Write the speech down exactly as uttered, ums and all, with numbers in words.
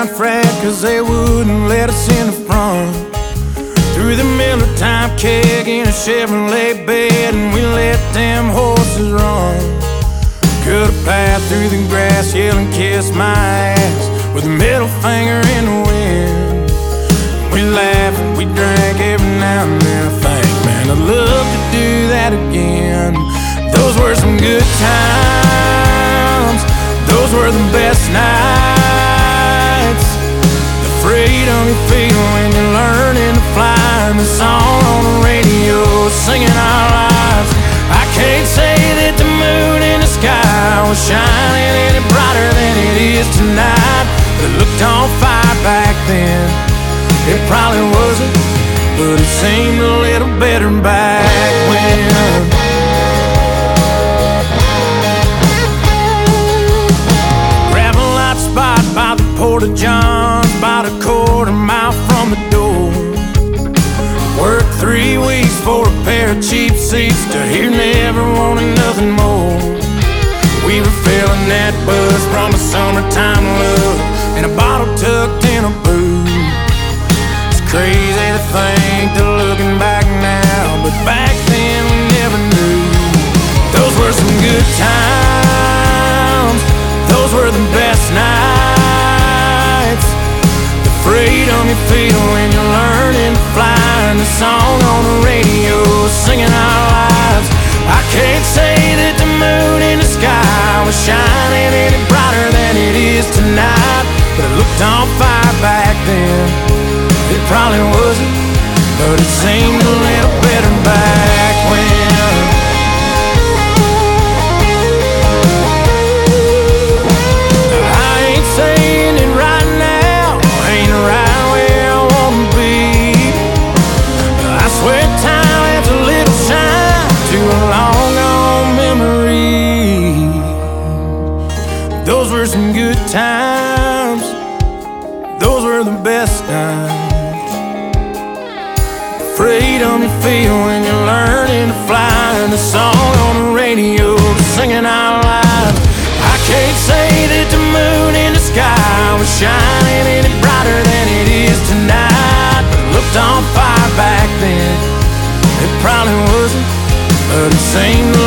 line frat, cause they wouldn't let us in the front. Threw the Miller Time keg in a Chevrolet bed, and we let them horses run. Cut a path through the grass, yelling kiss my ass with a middle finger in the wind. We laughed and we drank every now and then. I think, man, I'd love to do that again. Those were some good times. Those were the best nights. The freedom you feel when you're learning to fly, and the song on the radio singing our lives. I can't say that the moon in the sky was shining any brighter than it is tonight, but it looked on fire back then. It probably wasn't, but it seemed a little better back when. Gravel lot spot by the Porta Johns, about a quarter mile from the door. Worked three weeks for a pair of cheap seats to hear never wanting nothing more. We were feeling that buzz from a summertime love and a bottle tucked in a boot. It's crazy to think that looking back now, but back then we never knew. Those were some good times. Those were the best nights. The freedom you feel when you're learning to fly, and the song on the radio singing our lives. I can't say that the moon in the sky was shining any brighter than it is tonight, but it looked on fire back then. It probably wasn't, but it seemed a little better back when. I ain't saying it right now ain't right where I wanna be. I swear time adds a little shine to a long gone memory. Those were some good times. Those were the best times. Freedom you feel when you're learning to fly, and the song on the radio singing our lives. I can't say that the moon in the sky was shining any brighter than it is tonight, but it looked on fire back then. It probably wasn't, but it seemed